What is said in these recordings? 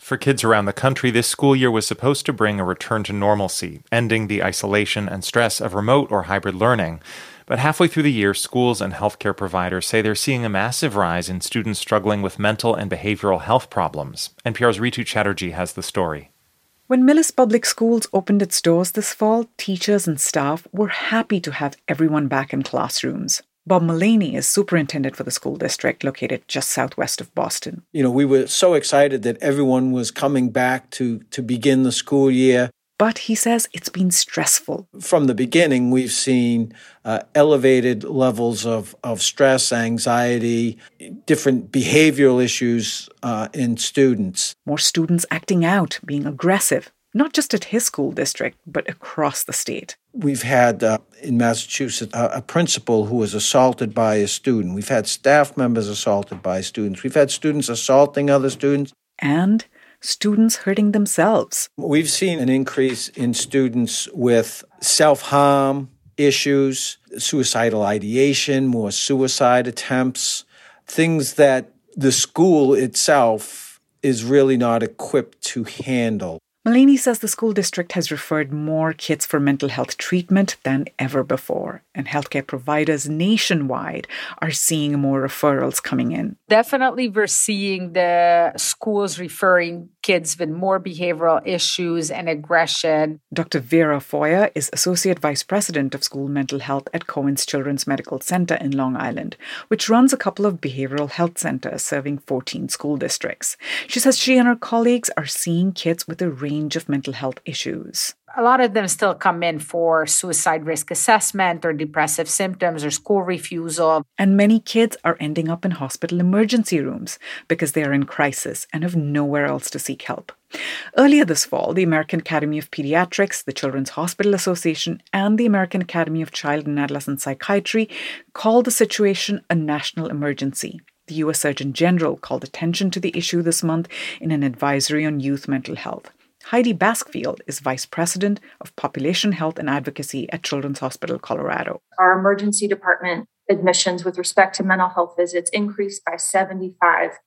For kids around the country, this school year was supposed to bring a return to normalcy, ending the isolation and stress of remote or hybrid learning. But halfway through the year, schools and healthcare providers say they're seeing a massive rise in students struggling with mental and behavioral health problems. NPR's Ritu Chatterjee has the story. When Millis Public Schools opened its doors this fall, teachers and staff were happy to have everyone back in classrooms. Bob Mullaney is superintendent for the school district located just southwest of Boston. We were so excited that everyone was coming back to begin the school year. But he says it's been stressful. From the beginning, we've seen elevated levels of stress, anxiety, different behavioral issues in students. More students acting out, being aggressive, not just at his school district, but across the state. We've had, in Massachusetts, a principal who was assaulted by a student. We've had staff members assaulted by students. We've had students assaulting other students. And students hurting themselves. We've seen an increase in students with self-harm issues, suicidal ideation, more suicide attempts, things that the school itself is really not equipped to handle. Mullaney says the school district has referred more kids for mental health treatment than ever before, and healthcare providers nationwide are seeing more referrals coming in. Definitely, we're seeing the schools referring kids with more behavioral issues and aggression. Dr. Vera Foyer is Associate Vice President of School Mental Health at Cohen's Children's Medical Center in Long Island, which runs a couple of behavioral health centers serving 14 school districts. She says she and her colleagues are seeing kids with a range of mental health issues. A lot of them still come in for suicide risk assessment or depressive symptoms or school refusal. And many kids are ending up in hospital emergency rooms because they are in crisis and have nowhere else to seek help. Earlier this fall, the American Academy of Pediatrics, the Children's Hospital Association, and the American Academy of Child and Adolescent Psychiatry called the situation a national emergency. The U.S. Surgeon General called attention to the issue this month in an advisory on youth mental health. Heidi Baskfield is Vice President of Population Health and Advocacy at Children's Hospital Colorado. Our emergency department admissions with respect to mental health visits increased by 75%.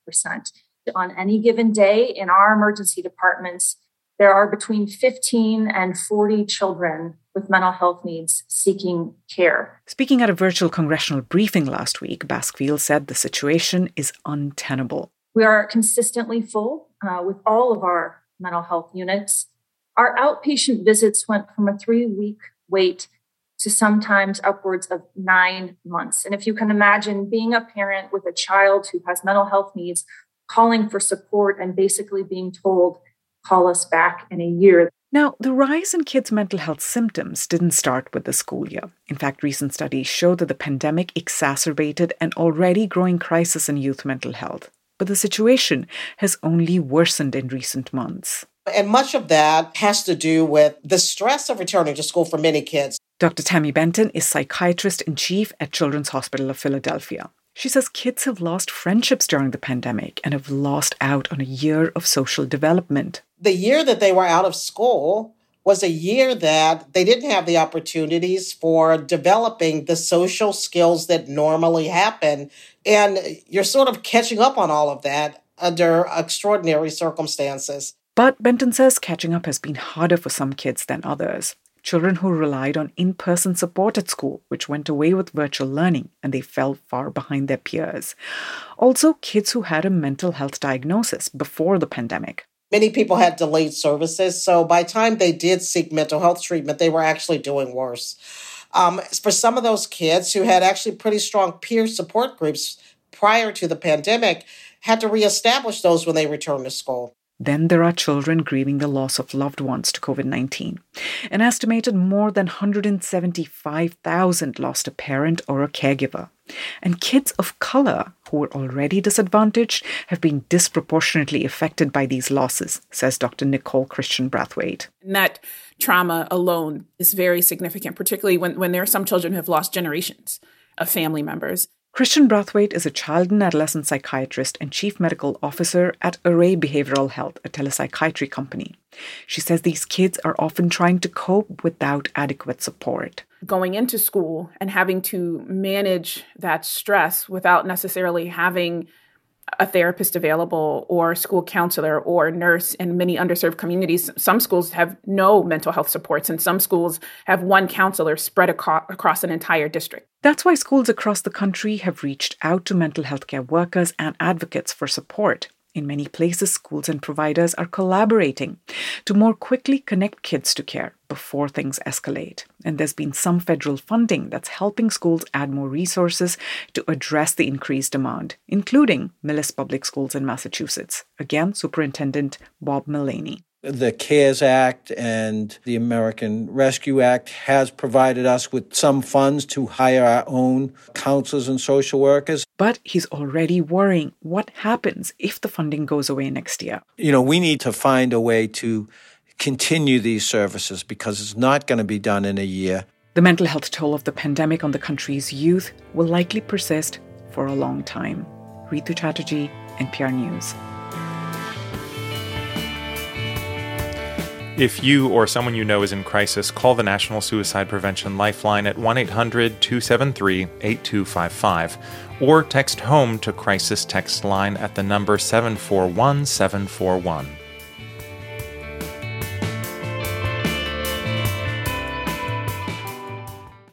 On any given day in our emergency departments, there are between 15 and 40 children with mental health needs seeking care. Speaking at a virtual congressional briefing last week, Baskfield said the situation is untenable. We are consistently full with all of our mental health units. Our outpatient visits went from a 3-week wait to sometimes upwards of 9 months. And if you can imagine being a parent with a child who has mental health needs, calling for support and basically being told, call us back in a year. Now, the rise in kids' mental health symptoms didn't start with the school year. In fact, recent studies show that the pandemic exacerbated an already growing crisis in youth mental health. But the situation has only worsened in recent months. And much of that has to do with the stress of returning to school for many kids. Dr. Tammy Benton is psychiatrist-in-chief at Children's Hospital of Philadelphia. She says kids have lost friendships during the pandemic and have lost out on a year of social development. The year that they were out of school was a year that they didn't have the opportunities for developing the social skills that normally happen. And you're sort of catching up on all of that under extraordinary circumstances. But Benton says catching up has been harder for some kids than others. Children who relied on in-person support at school, which went away with virtual learning, and they fell far behind their peers. Also, kids who had a mental health diagnosis before the pandemic. Many people had delayed services, so by the time they did seek mental health treatment, they were actually doing worse. For some of those kids who had actually pretty strong peer support groups prior to the pandemic, had to reestablish those when they returned to school. Then there are children grieving the loss of loved ones to COVID-19. An estimated more than 175,000 lost a parent or a caregiver. And kids of color who were already disadvantaged have been disproportionately affected by these losses, says Dr. Nicole Christian Brathwaite. And that trauma alone is very significant, particularly when there are some children who have lost generations of family members. Christian Brathwaite is a child and adolescent psychiatrist and chief medical officer at Array Behavioral Health, a telepsychiatry company. She says these kids are often trying to cope without adequate support. Going into school and having to manage that stress without necessarily having a therapist available or school counselor or nurse in many underserved communities. Some schools have no mental health supports, and some schools have one counselor spread across an entire district. That's why schools across the country have reached out to mental health care workers and advocates for support. In many places, schools and providers are collaborating to more quickly connect kids to care before things escalate. And there's been some federal funding that's helping schools add more resources to address the increased demand, including Millis Public Schools in Massachusetts. Again, Superintendent Bob Mullaney. The CARES Act and the American Rescue Act has provided us with some funds to hire our own counselors and social workers. But he's already worrying what happens if the funding goes away next year. We need to find a way to continue these services because it's not going to be done in a year. The mental health toll of the pandemic on the country's youth will likely persist for a long time. Ritu Chatterjee, NPR News. If you or someone you know is in crisis, call the National Suicide Prevention Lifeline at 1-800-273-8255 or text HOME to Crisis Text Line at the number 741-741.